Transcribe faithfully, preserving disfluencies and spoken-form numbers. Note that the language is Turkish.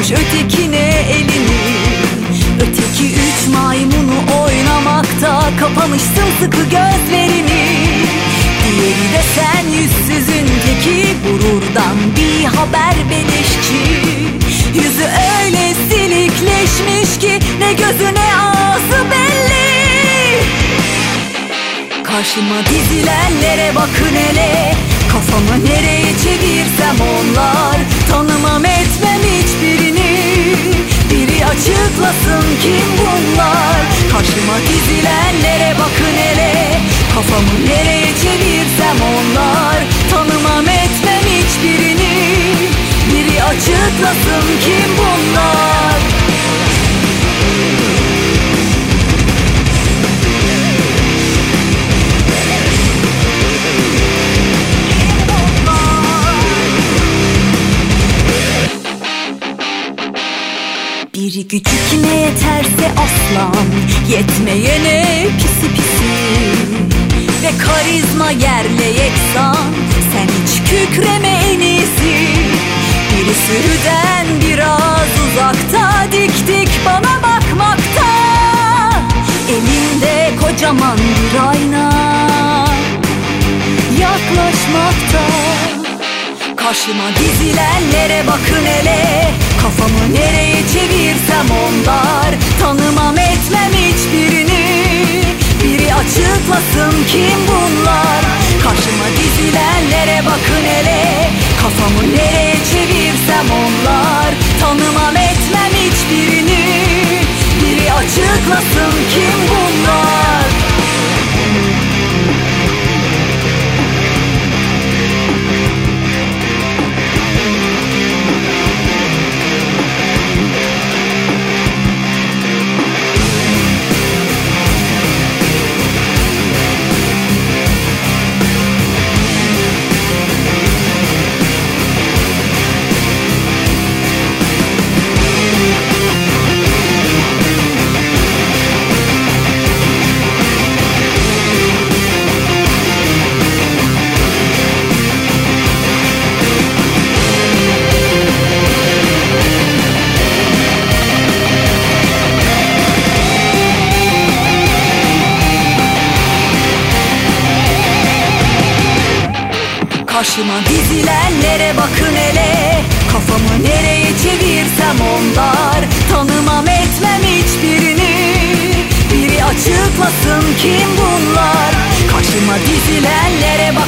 uzatmış ötekine elini. Öteki üç maymunu oynamakta, kapamış sımsıkı gözlerini. Diğeri de sen yüzsüzün teki, gururdan bir haber beleşçi. Yüzü öyle silikleşmiş ki ne gözü ne ağzı belli. Karşıma dizilenlere bakın hele, kafamı nereye çevirsem onlar. Tanımam etmem hiçbirini, biri açıklasın kim bunlar. Karşıma dizilenlere bakın hele, kafamı nereye çevirsem onlar. Tanımam etmem hiçbirini, biri açıklasın kim bunlar. Biri küçük ne yeterse aslan, yetmeyene pisi pisi. Ve karizma yerle yeksan, sen hiç kükreme en iyisi. Biri sürüden biraz uzakta, dik dik bana bakmakta. Elinde kocaman bir ayna, yaklaşmakta. Karşıma dizilenlere bakın hele, kafamı nereye çevirsem onlar. Tanımam etmem hiçbirini, biri açıklasın kim bunlar. Karşıma dizilenlere bakın hele, kafamı nereye çevirsem onlar. Tanımam etmem hiçbirini, biri açıklasın kim bunlar. Karşıma dizilenlere bakın hele, kafamı nereye çevirsem onlar. Tanımam etmem hiçbirini, biri açıklasın kim bunlar. Karşıma dizilenlere